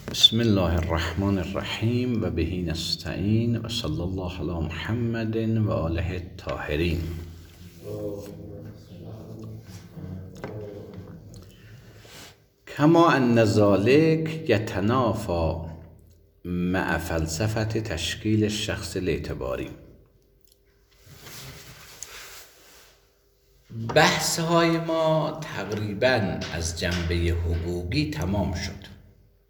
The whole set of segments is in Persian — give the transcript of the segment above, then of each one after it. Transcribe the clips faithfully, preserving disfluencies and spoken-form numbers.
بسم الله الرحمن الرحیم و بهی نستعین و صلی الله علی محمد و آله الطاهرین. کما ان ذلک یتنافی مع فلسفه تشکیل الشخص الاعتباری. بحث های ما تقریبا از جنبه حقوقی تمام شد.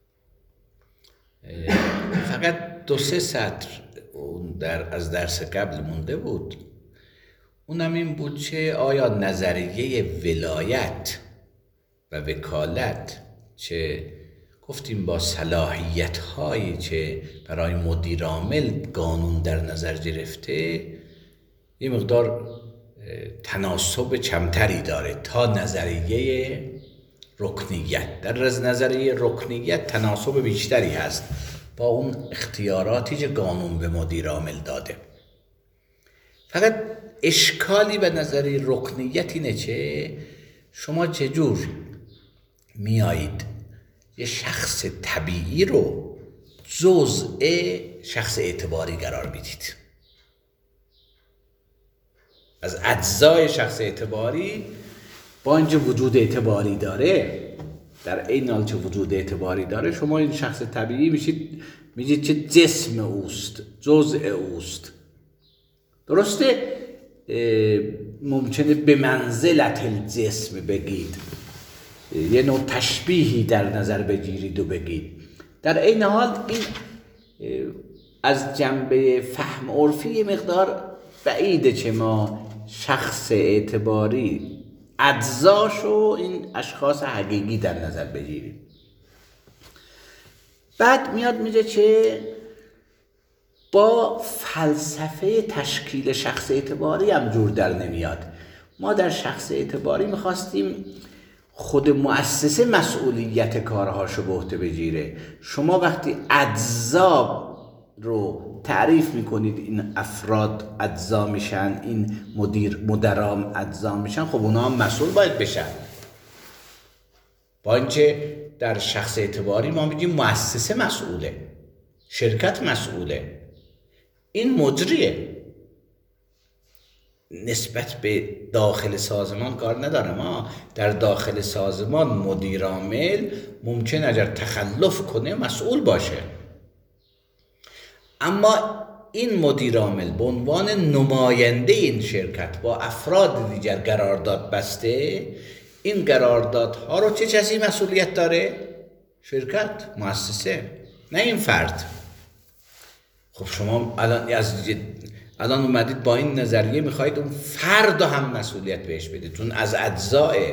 فقط دو سه سطر در از درس قبل مونده بود. اونم این بود که آیا نظریه ولایت و وکالت چه گفتیم با صلاحیت هایی که برای مدیر عامل قانون در نظر گرفته یه مقدار تناسب کمتری داره تا نظریه رکنیت. در نظریه رکنیت تناسب بیشتری هست با اون اختیاراتی که قانون به مدیر عامل داده. فقط اشکالی به نظریه رکنیت اینه که شما چجور میایید یه شخص طبیعی رو جزء شخص اعتباری قرار میدید. از اجزای شخص اعتباری با اینکه وجود اعتباری داره، در این حال که وجود اعتباری داره، شما این شخص طبیعی میشید میگید که جسم اوست، جزء اوست. درسته؟ ممکنه به منزلت الجسم بگید، یه نوع تشبیهی در نظر بگیرید و بگید. در این حال این از جنبه فهم عرفی یه مقدار بعیده که ما شخص اعتباری اجزاشو این اشخاص حقیقی در نظر بگیریم. بعد میاد میگه که با فلسفه تشکیل شخص اعتباری هم جور در نمیاد. ما در شخص اعتباری میخواستیم خود مؤسسه مسئولیت کارهاشو به عهده بگیره. شما وقتی اجزا رو تعریف میکنید، این افراد اجزا میشن، این مدیر مدرام اجزا میشن، خب اونا هم مسئول باید بشن. با اینکه در شخص اعتباری ما میگیم مؤسسه مسئوله، شرکت مسئوله، این مجریه، نسبت به داخل سازمان کار نداره. ما در داخل سازمان مدیر عامل ممکن اگر تخلف کنه مسئول باشه، اما این مدیر عامل به عنوان نماینده این شرکت با افراد دیگر قرارداد بسته. این قراردادها رو چه کسی مسئولیت داره؟ شرکت، مؤسسه، نه این فرد. خب شما الان از الان اومدید با این نظریه میخواید اون فرد هم مسئولیت بهش بدید، اون از اجزای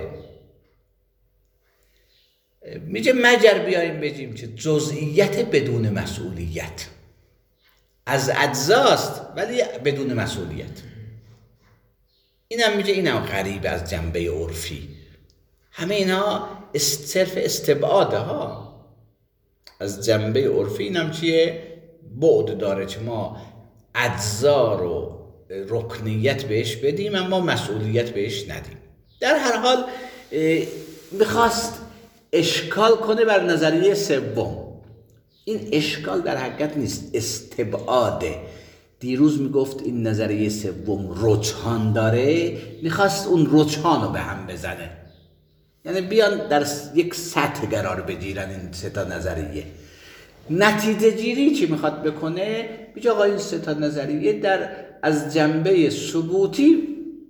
میگه مگر بیاییم بگیم که جزئیت بدون مسئولیت از اجزاست ولی بدون مسئولیت. اینم میگه اینم غریب از جنبه عرفی. همه اینا صرف استبعاده ها از جنبه عرفی. اینم چیه؟ بعد داره که ما اجزا رو رکنیت بهش بدیم اما مسئولیت بهش ندیم. در هر حال میخواست اشکال کنه بر نظریه سوم. این اشکال در حقیقت نیست، استبعاده. دیروز میگفت این نظریه سوم رجحان داره، میخواست اون رجحان رو به هم بزنه، یعنی بیان در یک سطح قرار بگیرن این سه تا نظریه. نتیجه گیری چی میخواد بکنه؟ میگه آقا این سه تا نظریه در از جنبه ثبوتی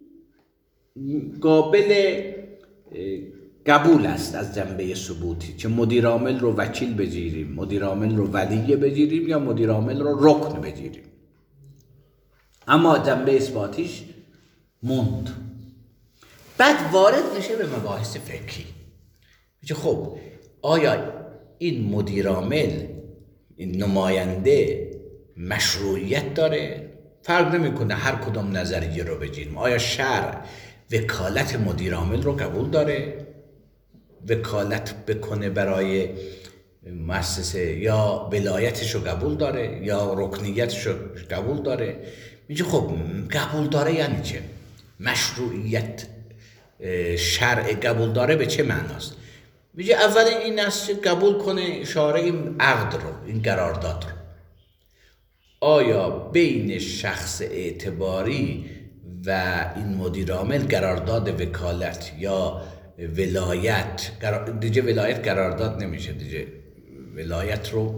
قابل قبول است. از جنبه ثبوتی چه مدیر عامل رو وکیل بگیریم، مدیر عامل رو ولی بگیریم یا مدیر عامل رو رکن بگیریم، اما جنبه اثباتیش موند. بعد وارد میشه به مباحث فقهی. میگه خب آیا این مدیر عامل، این نماینده مشروعیت داره؟ فرق نمیکنه هر کدام نظریه رو بگیریم. آیا شرع وکالت مدیر عامل رو قبول داره؟ وکالت بکنه برای مؤسسه یا ولایتش رو قبول داره یا رکنیتش رو قبول داره؟ میگه خب قبول داره یعنی چه؟ مشروعیت شرع قبول داره به چه معناست؟ میگه اول این است که قبول کنه اشاره این عقد رو، این قرارداد رو. آیا بین شخص اعتباری و این مدیر عامل قرارداد وکالت یا ولایت، دیگه ولایت قرارداد نمیشه، دیگه ولایت رو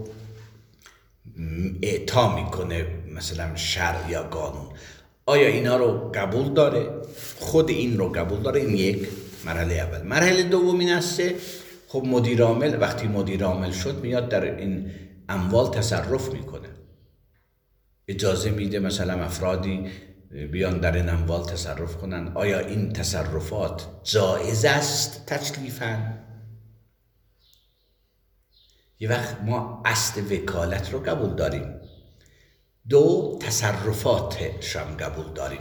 اعطا میکنه مثلا شرع یا قانون، آیا اینا رو قبول داره؟ خود این رو قبول داره؟ این یک مرحله اول. مرحله دوم این است خب مدیر عامل وقتی مدیر عامل شد میاد در این اموال تصرف میکنه، اجازه میده مثلا افرادی بیان در این اموال تصرف کنن. آیا این تصرفات جایز است تکلیفاً؟ یه وقت ما اصل وکالت رو قبول داریم، دو تصرفاتش هم قبول داریم،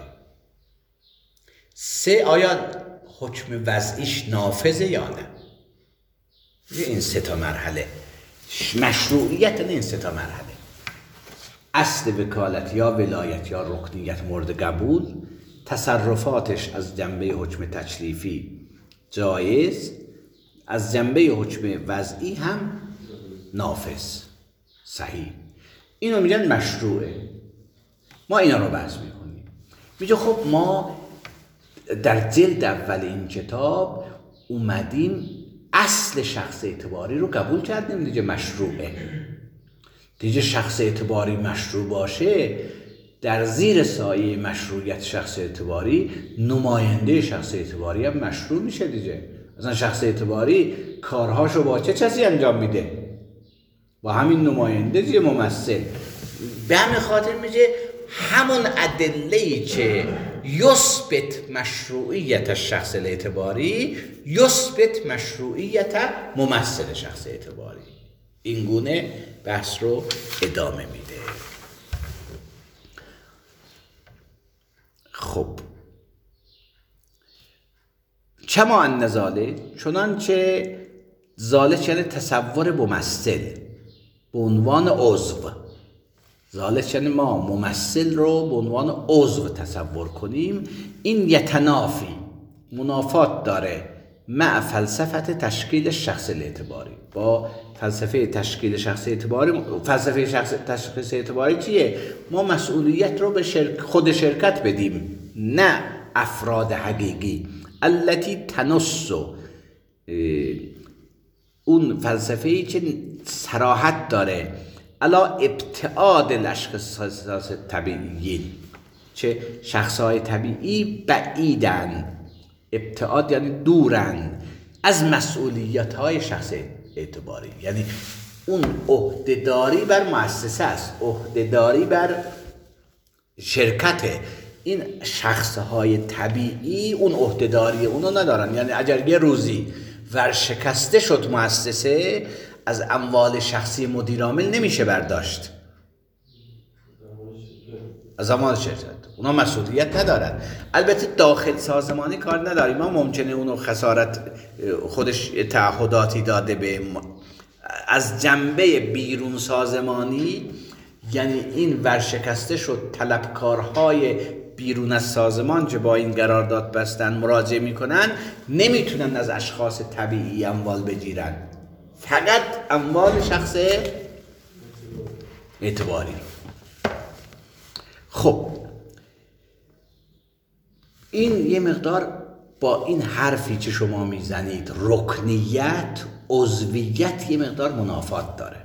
سه آیا حکم وضعیش نافذه یا نه. این سه تا مرحله مشروعیت این سه تا مرحله، اصل وکالت یا ولایت یا رکنیت مورد قبول، تصرفاتش از جنبه حکم تکلیفی جایز، از جنبه حکم وضعی هم نافذ صحیح. اینو میگن مشروعه. ما اینا رو بحث میکنیم. میگه خب ما در جلد اول این کتاب اومدیم اصل شخص اعتباری رو قبول کردیم، دیگه مشروعه. دیگه شخص اعتباری مشروع باشه، در زیر سایه مشروعیت شخص اعتباری نماینده شخص اعتباری هم مشروع میشه دیگه. مثلا شخص اعتباری کارهاشو با چه کسی انجام میده؟ با همین نماینده دیگه، ممثل. به همین خاطر میگه همون ادله‌ای که یثبت مشروعیت شخص اعتباری یثبت مشروعیت ممثل شخص اعتباری. این گونه بحث رو ادامه میده. خب کما ان ذالک، چنانچه ذالک یعنی تصور ممثل به عنوان عضو، ذالک یعنی ما ممثل رو به عنوان عضو تصور کنیم، این یتنافی منافات داره مع فلسفه تشکیل شخص اعتباری، با فلسفه تشکیل شخص اعتباری. فلسفه شخص تشخیص اعتباری چیه؟ ما مسئولیت رو به شرک خود شرکت بدیم، نه افراد حقیقی. التی تنص، اون فلسفه‌ای که صراحت داره علا ابتعاد الاشخاص طبیعیین، چه شخصهای طبیعی بعیدن، ابتعاد یعنی دورن از مسئولیت‌های شخص اعتباری. یعنی اون عهده‌داری بر مؤسسه است، عهده‌داری بر شرکته. این شخصهای طبیعی اون عهده‌داری اونو ندارن. یعنی اگر یه روزی ورشکسته شد مؤسسه، از اموال شخصی مدیر عامل نمیشه برداشت، از اموال شرکت اونا مسئولیت ندارن. البته داخل سازمانی کار نداریم، ما ممکنه اونو خسارت خودش تعهداتی داده به از جنبه بیرون سازمانی، یعنی این ورشکسته شد طلبکارهای بیرون از سازمان که با این قرارداد بستن مراجعه میکنن، نمیتونن از اشخاص طبیعی اموال بگیرن، فقط اموال شخص اعتباری. خب این یه مقدار با این حرفی که شما میزنید رکنیت، عضویت، یه مقدار منافات داره.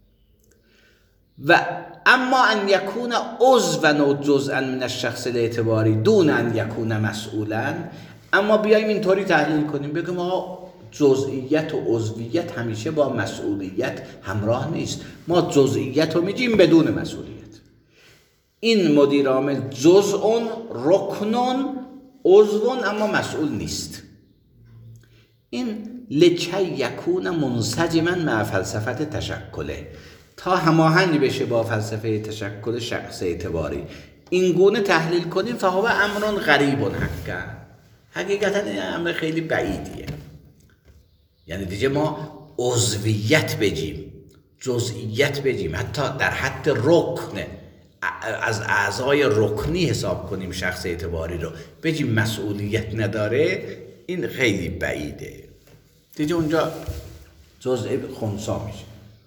و اما ان یکون عضوا و جزءا من الشخص الاعتباری دون ان یکون مسئولا، اما بیایم اینطوری تحلیل کنیم بگیم آقا جزئیت و عضویت همیشه با مسئولیت همراه نیست. ما جزئیت رو میگیم بدون مسئولیت. این مدیر عامل جزء رکن عضو اما مسئول نیست. این لکی یکون منسجما مع فلسفه تشکله، تا هماهنگ بشه با فلسفه تشکل شخص اعتباری. این گونه تحلیل کنیم فهو امر غریب حقا، حقیقتا این امر خیلی بعیدیه. یعنی دیگه ما عضویت بگیم، جزئیت بگیم، حتی در حد رکن، از اعضای رکنی حساب کنیم شخص اعتباری رو، بگیم مسئولیت نداره، این خیلی بعیده. دیگه اونجا جزء خنثی میشه.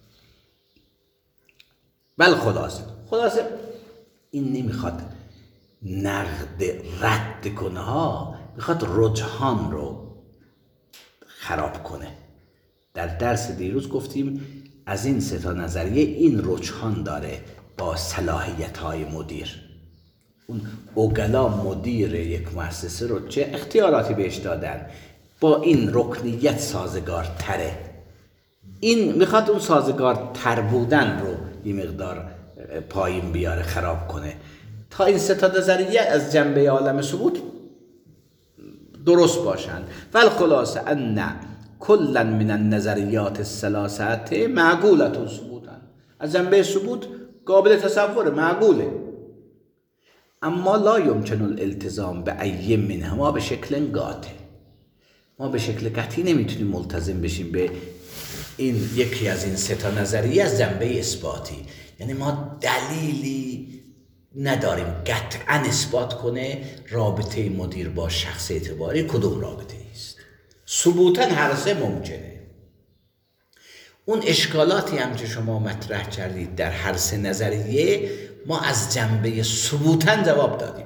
ولی خلاصه خلاصه این نمیخواد نقد رد کنه ها، میخواد رجحان رو خراب کنه. در درس دیروز گفتیم از این سه تا نظریه این رجحان داره با صلاحیت های مدیر. اون اوگلا مدیر یک مؤسسه رو چه اختیاراتی بهش دادن، با این رکنیت سازگار تره. این میخواد اون سازگار تر بودن رو یه مقدار پایین بیاره، خراب کنه، تا این سه تا نظریه از جنبه عالم ثبوت درست باشند. والخلاصه ان کلا من النظریات الثلاثه معقوله ثبوتا، از جنبه ثبوت قابل تصور، معقوله. اما لا یمکن الالتزام به ای منهما به شکل قاطع، ما به شکل قطعی نمیتونیم ملتزم بشیم به این یکی از این سه تا نظریه از جنبه اثباتی. یعنی ما دلیلی نداریم قطعا اثبات کنه رابطه مدیر با شخص اعتباری کدوم رابطه است. ثبوتا هر سه ممکنه. اون اشکالاتی هم که شما مطرح کردید در هر سه نظریه ما از جنبه ثبوتا جواب دادیم.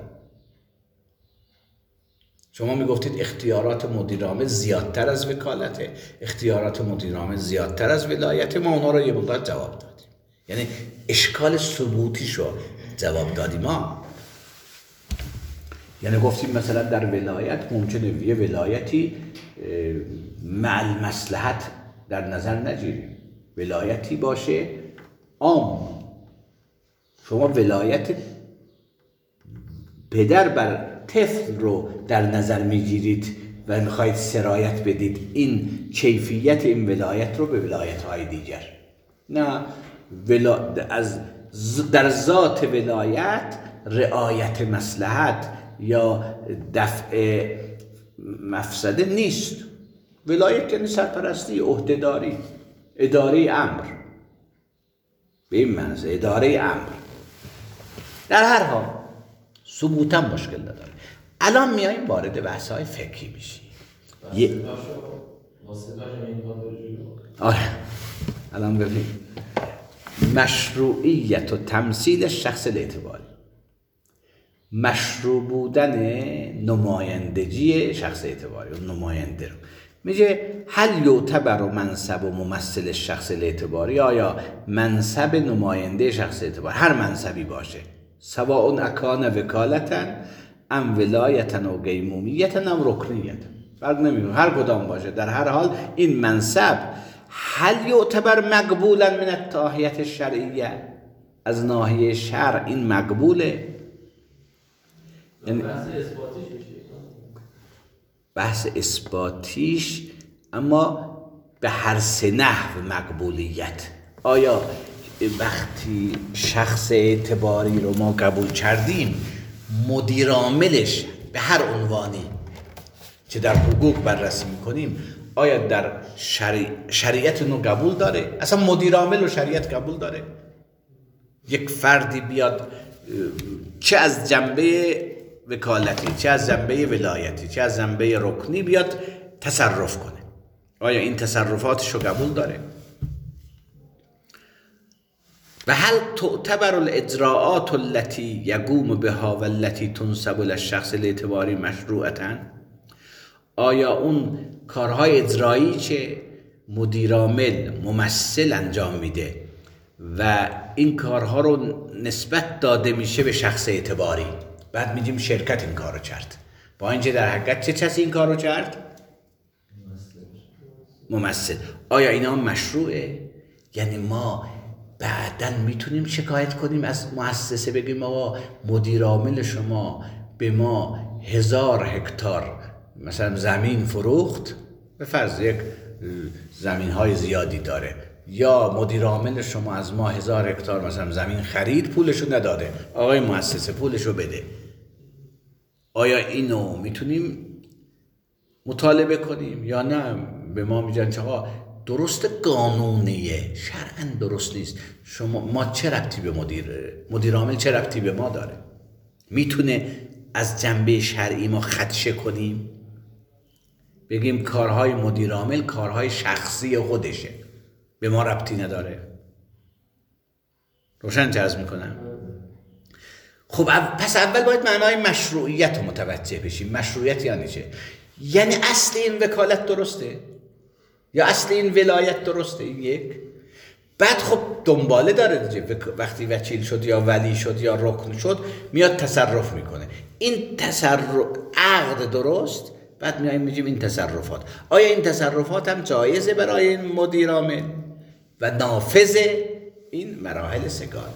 شما میگفتید اختیارات مدیر عامل زیادتر از وکالته، اختیارات مدیر عامل زیادتر از ولایت، ما اونا رو یه مقدار جواب دادیم. یعنی اشکال ثبوتیشو جواب دادیم ما. یعنی گفتیم مثلا در ولایت ممکنه یه ولایتی مع المصلحت در نظر نگیریم، ولایتی باشه عام. شما ولایت پدر بر طفل رو در نظر میگیرید و میخواید سرایت بدید این کیفیت این ولایت رو به ولایت های دیگر. نه، ولا... از در ذات ولایت رعایت مصلحت یا دفع مفسده نیست. ولایت یعنی سرپرستی، عهدهداری، اداره امر، به این معنی اداره امر. در هر حال ثبوتا مشکل نداره. الان میاییم وارد بحث های فقهی میشیم. یه آره الان ببین مشروعیت و تمثیل شخص اعتباری، مشروع بودن نمایندگی شخص اعتباری و نماینده رو میگه هل یعتبر منصب و ممثل شخص اعتباری، آیا منصب نماینده شخص اعتباری هر منصبی باشه سواء اکان وکالتا ام ولایتا و قیمومیتا ام رکنیتا، فرق نمیکنه هر کدام باشه، در هر حال این منصب هل یعتبر مقبولا من الناحیه الشرعیه، از ناحیه شرع این مقبوله. یعنی بحث اثباتیش بحث اثباتیش اما به هر سه نحو مقبولیت. آیا وقتی شخص اعتباری رو ما قبول کردیم مدیر عاملش به هر عنوانی که در حقوق بررسی میکنیم آیا در شریع... شریعت اونو قبول داره؟ اصلا مدیر عامل و شریعت قبول داره؟ یک فردی بیاد چه از جنبه وکالتی، چه از جنبه ولایتی، چه از جنبه رکنی بیاد تصرف کنه، آیا این تصرفاتشو قبول داره؟ و هل تعتبر الاجراءات التي يقوم بها والتي تنسب للشخص الاعتباری مشروعة، آیا اون کارهای اجرایی که مدیر عامل ممثل انجام میده و این کارها رو نسبت داده میشه به شخص اعتباری، بعد میگیم شرکت این کارو کرد، با اینکه در حقیقت چه کسی این کارو کرد؟ ممثل. آیا اینا مشروعه؟ یعنی ما بعداً میتونیم شکایت کنیم از مؤسسه، بگیم آقا مدیر عامل شما به ما هزار هکتار مثلا زمین فروخت، به فرض یک زمین های زیادی داره، یا مدیر عامل شما از ما هزار هکتار مثلا زمین خرید پولشو نداده، آقای مؤسسه پولشو بده. آیا اینو میتونیم مطالبه کنیم یا نه؟ به ما میگن که آقا درست قانونیه، شرعاً درست نیست، شما ما چه ربطی به مدیر مدیر عامل چه ربطی به ما داره؟ میتونه از جنبه شرعی ما خدشه کنیم؟ بگیم کارهای مدیر عامل کارهای شخصی خودشه، به ما ربطی نداره. روشن چرز میکنم؟ خب پس اول باید معنای مشروعیت رو متوجه بشیم. مشروعیت یعنی چه؟ یعنی اصل این وکالت درسته یا اصل این ولایت درسته؟ این یک. بعد خب دنباله داره دیگه، وقتی وکیل شد یا ولی شد یا رکن شد میاد تصرف میکنه. این تصرف عقد درست، بعد میایم میگیم این تصرفات، آیا این تصرفات هم جایزه برای این مدیر عامل و نافذه؟ این مراحل سگانه.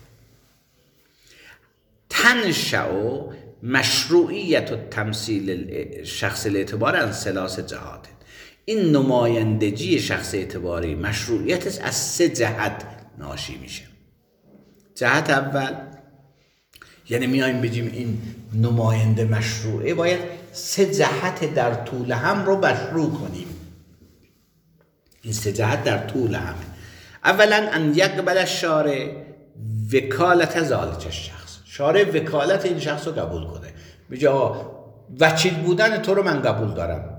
تنشأ مشروعیت و تمثیل شخص الاعتبار از ثلاث جهات. این نمایندگی شخص اعتباری مشروعیتش از سه جهت ناشی میشه. جهت اول، یعنی میایم بگیم این نماینده مشروعه، باید سه جهت در طول هم رو مشروع کنیم. این سه جهت در طول همه. اولا ان یقبل الشارع وکالت ذلک الشخص. شارع وکالت این شخص رو قبول کنه، میگه آقا وکیل بودن تو رو من قبول دارم.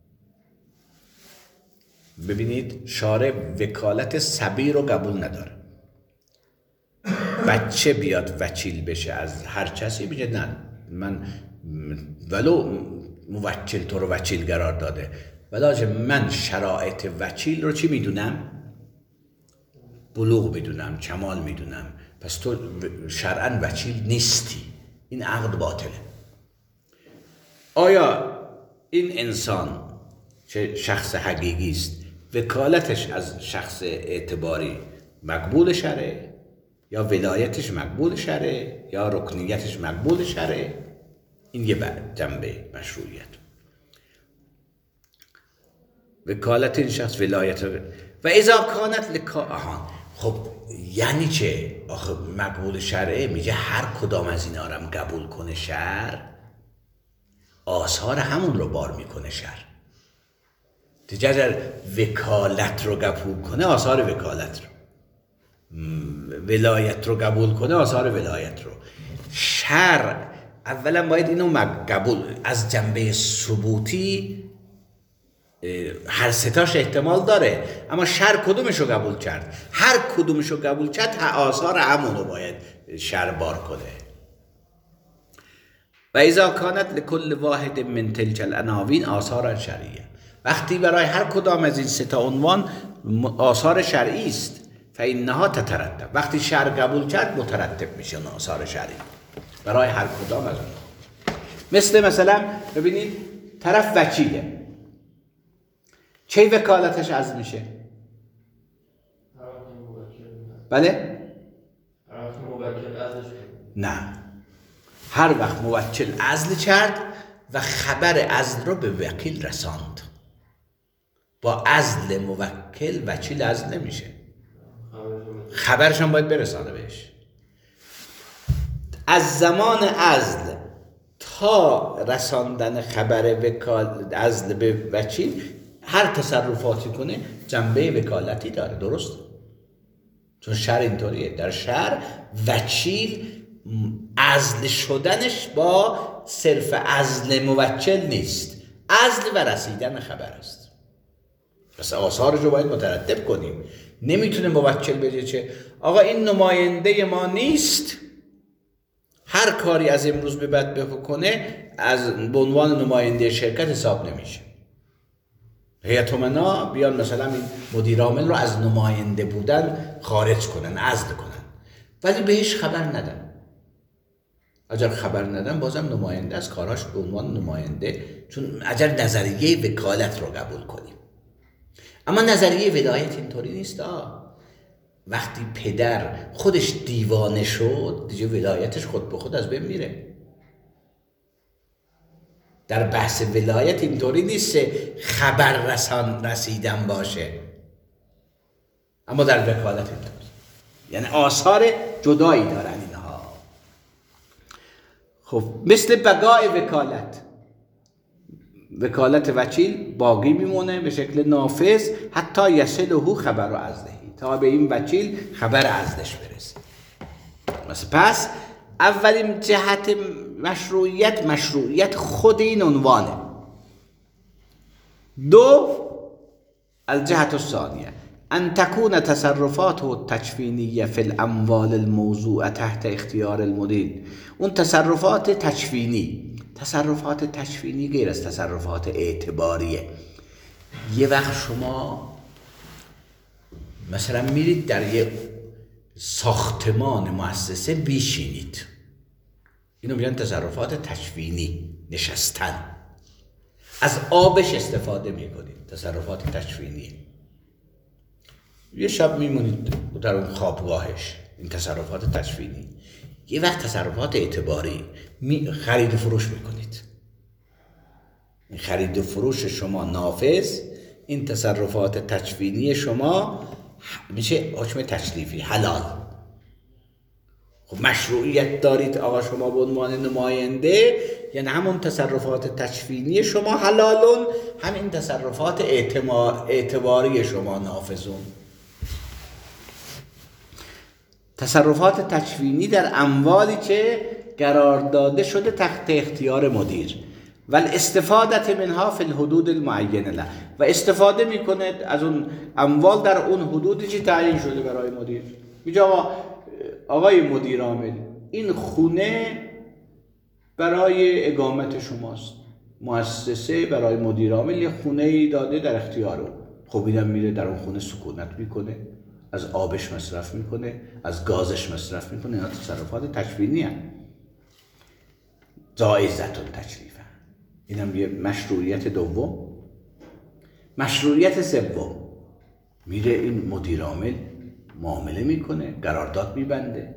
ببینید شارع وکالت صبی رو قبول نداره. بچه بیاد وکیل بشه از هر کسی، بگه نه من ولو موکل تو رو وکیل قرار داده، ولی من شرایط وکیل رو چی میدونم؟ بلوغ میدونم، کمال میدونم، پس تو شرعاً وکیل نیستی. این عقد باطله. آیا این انسان چه شخص حقیقی است وکالتش از شخص اعتباری مقبول شرعه یا ولایتش مقبول شرعه یا رکنیتش مقبول شرعه؟ این یه جنبه مشروعیت. وکالت این شخص ولایت و اذا کانت لکا آهان. خب یعنی چه؟ آخه مقبول شرعه میگه هر کدام از اینا رو قبول کنه شرع، آثار همون رو بار میکنه شرع. دیگه اگر وکالت رو قبول کنه آثار وکالت رو، ولایت رو قبول کنه آثار ولایت رو. شرع اولا باید اینو قبول، از جنبه ثبوتی هر ستاش احتمال داره، اما شرع کدومش رو قبول کرد؟ هر کدومش رو قبول کرد آثار همون رو باید شرع بار کنه. و اذا کانت لکل واحد من تلک العناوین آثار شرعیه. وقتی برای هر کدام از این سه تا عنوان آثار شرعی است، فإنها تترتب. وقتی شرع قبول کرد مترتب میشه آثار شرعی برای هر کدام از اون. مثل مثلا ببینید طرف وکیله، چه وکالتش عزل میشه؟ بله؟ نه، هر وقت موکل عزل کرد و خبر عزل رو به وکیل رساند. با عزل موکل وکیل عزل نمیشه، خبرش هم باید برسانه بهش. از زمان عزل تا رساندن خبر وکالت عزل به وکیل هر تصرفاتی کنه جنبه وکالتی داره، درست؟ چون شرع اینطوریه. در شرع وکیل عزل شدنش با صرف عزل موکل نیست، عزل و رسیدن خبر است. پس آثارش رو باید مترتب کنیم. نمیتونه موکل بگه چه آقا این نماینده ما نیست، هر کاری از امروز به بعد بکنه از به عنوان نماینده شرکت حساب نمیشه. هیئت امنا بیان مثلا این مدیر عامل رو از نماینده بودن خارج کنن، عزل کنن، ولی بهش خبر ندن. اگر خبر ندن بازم نماینده از کاراش به عنوان نماینده، چون اگر نظریه وکالت رو قبول کنیم. اما نظریه ولایت اینطوری نیست. آه. وقتی پدر خودش دیوانه شد دیگه ولایتش خود به خود از بین میره. در بحث ولایت اینطوری نیست خبر رسان رسیدن باشه، اما در وکالت اینطوری، یعنی آثار جدایی دارن اینها. خب مثل بقای وکالت، وکالت وکیل باقی میمونه به شکل نافذ حتی یصله خبر عزله، تا به این وکیل خبر عزلش برسه. مثلا پس اولین جهت مشروعیت، مشروعیت خود این عنوانه. دو، الجهة الثانية ان تكون تصرفاته التکوینیه فی الاموال الموضوع تحت اختیار المدیر. اون تصرفات تکوینی، تصرفات تکوینی غیر از تصرفات اعتباریه. یه وقت شما مثلا میرید در یه ساختمان مؤسسه بیشینید، اینو میگن تصرفات تکوینی، نشستن. از آبش استفاده میکنید، تصرفات تکوینی. یه شب میمونید در اون خوابگاهش، این تصرفات تکوینی. یه وقت تصرفات اعتباری، خرید و فروش میکنید، این خرید و فروش شما نافذ، این تصرفات تکوینی شما میشه حکم تکلیفی، حلال. خب مشروعیت دارید آقا شما به عنوان نماینده، یعنی همون تصرفات تکوینی شما حلالون، همین تصرفات اعتباری شما نافذون. تصرفات تکوینی در اموالی که قرار داده شده تحت اختیار مدیر و استفاده منها فی الحدود المعینه له، و استفاده میکنه از اون اموال در اون حدودی که تعیین شده برای مدیر. میگه آقا آقای مدیر عامل، این خونه برای اقامت شماست، مؤسسه برای مدیر عامل یه خونه ای داده در اختیار اون. خب اینم میره در اون خونه سکونت میکنه، از آبش مصرف میکنه، از گازش مصرف میکنه. اینا تصرفات تکوینی هست، جایزتون تکلیف. اینم یه مشروعیت دوم. مشروعیت سوم، میره این مدیر عامل معامله میکنه، قرارداد میبنده،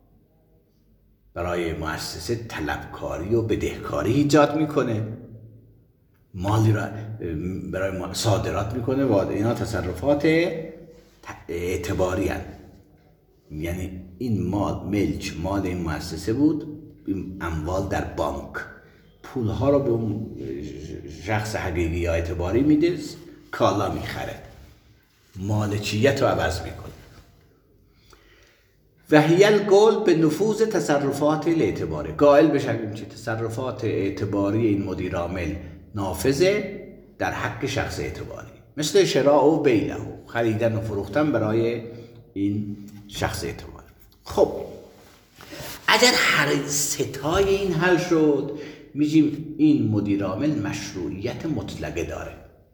برای مؤسسه طلبکاری و بدهکاری ایجاد میکنه، مالی را برای صادرات میکنه و اینا تصرفات اعتباری هست. یعنی این مال ملک مال این مؤسسه بود، این اموال در بانک، پولها رو به اون شخص حقیقی یا اعتباری میده، کالا میخره، مالکیت رو عوض میکنه. و هی القول به نفوذ تصرفات الاعتباری، قائل بشیم که تصرفات اعتباری این مدیر عامل نافذه در حق شخص اعتباری، مثل شراء و بیع، خریدن و فروختن برای این شخص اعتباری. خب اگر هر ستای این حل شد، میگیم این مدیر عامل مشروعیت مطلقه داره.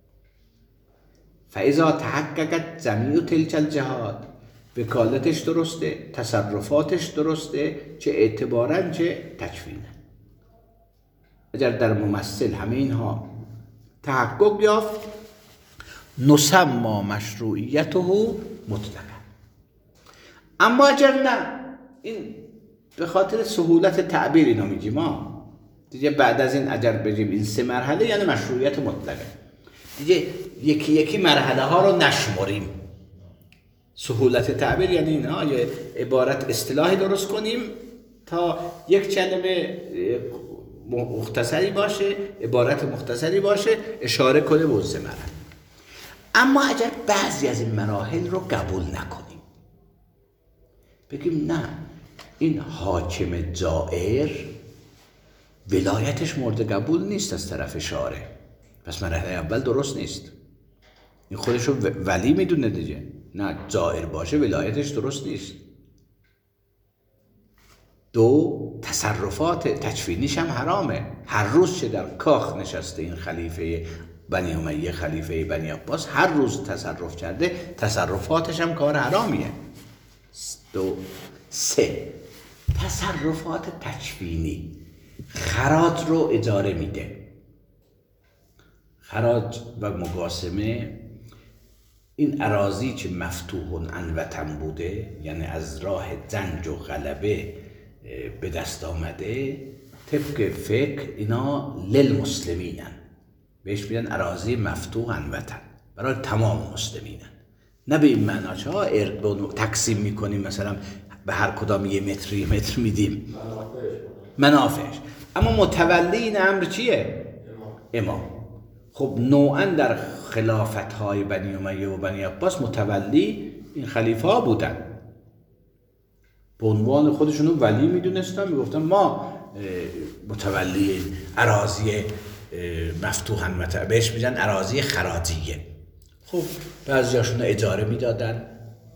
فاذا تحققت جمیع تلک الجهات، وکالتش درسته، تصرفاتش درسته، چه اعتبارا چه تکوینا. اگر در ممثل همه اینها تحقق یافت، نسما مشروعیته مطلقا. اما اگر نه، این به خاطر سهولت تعبیر اینو میگیم ما دیگه، بعد از این اگر بگیم این سه مرحله یعنی مشروعیت مطلقه، دیگه یکی یکی مرحله ها رو نشمریم. سهولت تعبیر یعنی اینا، یه عبارت اصطلاحی درست کنیم تا یک کلمه مختصری باشه، عبارت مختصری باشه، اشاره کنه به اون سه مرحله. اما اگر بعضی از این مراحل رو قبول نکنیم، بگیم نه، این حاکم جائر ولایتش مورد قبول نیست از طرف شارع، پس مرحله اول درست نیست، این خودش رو ولی میدونه دیگه، نه جائر باشه ولایتش درست نیست. دو، تصرفات تکوینیش هم حرامه. هر روز چه در کاخ نشسته این خلیفه بنی امیه، خلیفه بنی عباس، هر روز تصرف کرده، تصرفاتش هم کار حرامیه. دو. سه، تصرفات تکوینی، خراج رو اجاره میده. خراج و مقاسمه، این اراضی که مفتوح عن وطن بوده، یعنی از راه جنگ و غلبه به دست آمده، طبق فقه اینا للمسلمینن، بهش میگن اراضی مفتوح عن وطن، برای تمام مسلمینن. نه به این معنا که ها تقسیم میکنیم مثلا به هر کدام یه متر یه متر میدیم، منافعش. اما متولی این امر چیه؟ امام. خب نوعا در خلافت های بنی امیه و بنی عباس متولی این خلیفه ها بودن، به عنوان خودشونو ولی میدونستن، میگفتن ما متولی اراضی مفتوحن متع بهش میگن اراضی خراجیه. خب بعضیاشون اجاره میدادن،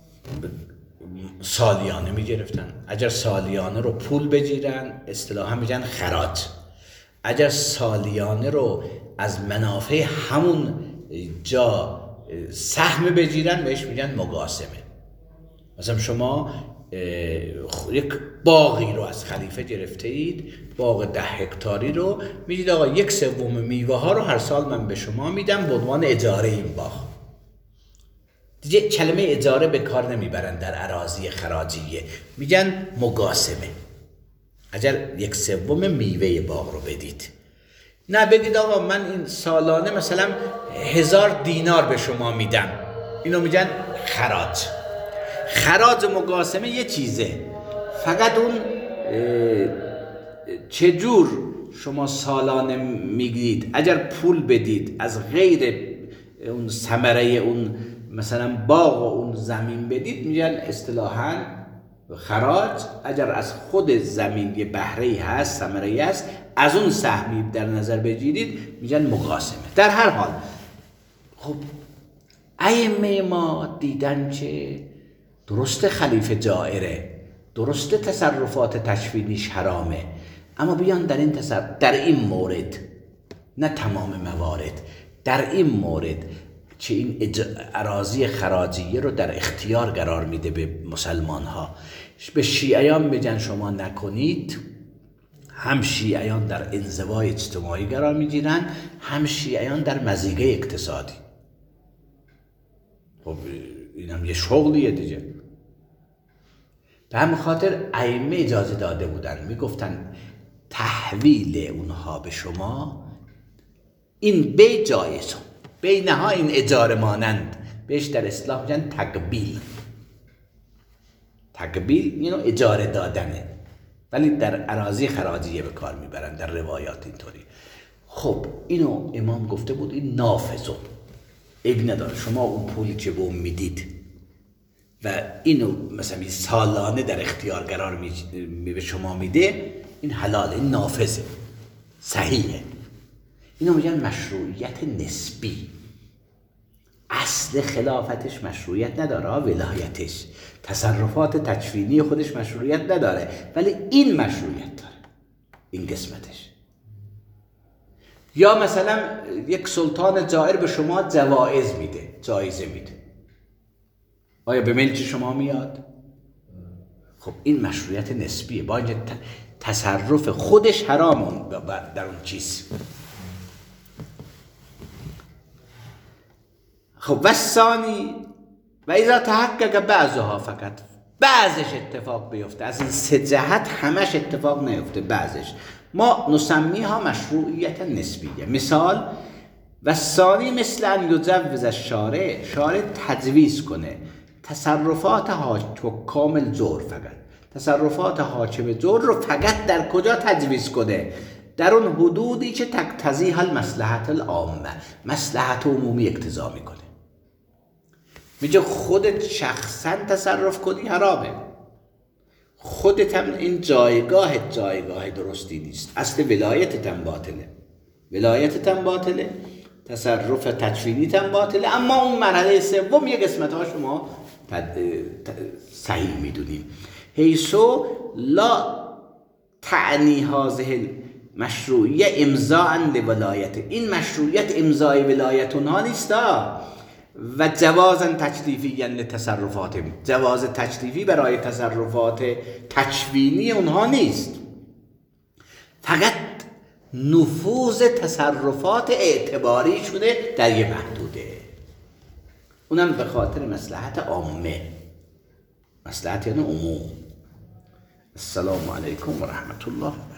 سالیانه میگرفتن. اگر سالیانه رو پول بگیرن اصطلاحا میگن خراج، اگر سالیانه رو از منافع همون جا سهم بگیرن بهش میگن مقاسمه. مثلا شما یک باغی رو از خلیفه گرفته اید، باغ ده هکتاری رو، میگید آقا یک سوم میوه ها رو هر سال من به شما میدم به عنوان اجاره این باغ. دیگه کلمه اجاره به کار نمیبرن در اراضی خراجیه، میگن مقاسمه. اگر یک سوم میوه باغ رو بدید، نه بگید آقا من این سالانه مثلا هزار دینار به شما میدم، اینو میگن خراج. خراج مقاسمه یه چیزه، فقط اون چجور شما سالانه میگیرید. اگر پول بدید از غیر اون ثمره اون مثلا باغ و اون زمین بدید میگن اصطلاحاً خراج. اگر از خود زمین یه بهره‌ای هست، ثمره‌ای هست، از اون سهمی در نظر بگیرید میگن مقاسمه. در هر حال خب ائمه ما دیدن که درسته خلیفه جائره، درسته تصرفات تشفینیش حرامه، اما بیان در این تصرف در این مورد، نه تمام موارد، در این مورد که این اج... اراضی خراجیه رو در اختیار قرار میده به مسلمان ها، به شیعیان بگن شما نکنید، هم شیعیان در انزوای اجتماعی قرار میگیرن، هم شیعیان در مضیقه اقتصادی. خب این هم یه شغلیه دیگه. به همین خاطر ائمه اجازه داده بودن، میگفتن تحویل اونها به شما این بی جایز، بینها این اجاره مانند، بهش در اسلام میگن تقبیل. تقبیل اینو اجاره دادنه، ولی در اراضی خراجیه به کار میبرن در روایات اینطوری. خب اینو امام گفته بود این نافذو، عیب نداره شما اون پولی که به اون میدید و اینو مثلا سالانه در اختیار قرار می به شما میده، این حلاله، این نافذه، صحیحه. اینو میگن مشروعیت نسبی. اصل خلافتش مشروعیت نداره، ولایتش، تصرفات تکوینی خودش مشروعیت نداره، ولی این مشروعیت داره، این قسمتش. یا مثلا یک سلطان جائر به شما جوایز میده، جایزه میده، آیا به ملک شما میاد؟ خب این مشروعیت نسبیه، با اینکه تصرف خودش حرام در اون چیز. خب و ثانی و اذا تحقق بعضها، فقط بعضش اتفاق بیفته، از این سه جهت همش اتفاق نیفته، بعضش ما نسمیها مشروعیت نسبیه. مثال و ثانی مثل ان یجوز الشارع، شارع تجویز کنه تصرفات حکام الجور، فقط تصرفات حاکم جور رو فقط در کجا تجویز کنه؟ در اون حدودی که تقتضیها المصلحت العامه، مصلحت عمومی اقتضا میکنه. میگه خودت شخصا تصرف کنی حرامه، خودت هم این جایگاه جایگاه درستی نیست، اصل ولایتت هم باطله، ولایتت هم باطله، تصرف تکوینیت هم باطله، اما اون مرحله سوم یه قسمت ها شما صحیح میدونیم. حیثو لا تعنی هذه مشروعیه امضاء لولایت، این مشروعیت امضای ولایت اونها نیست و جوازا تکلیفی لتصرفات، جواز تکلیفی برای تصرفات تکوینی اونها نیست، فقط نفوذ تصرفات اعتباری شده در یه محدوده، اونم به خاطر مصلحت عامه، مصلحت یعنی عموم. السلام علیکم و رحمت الله.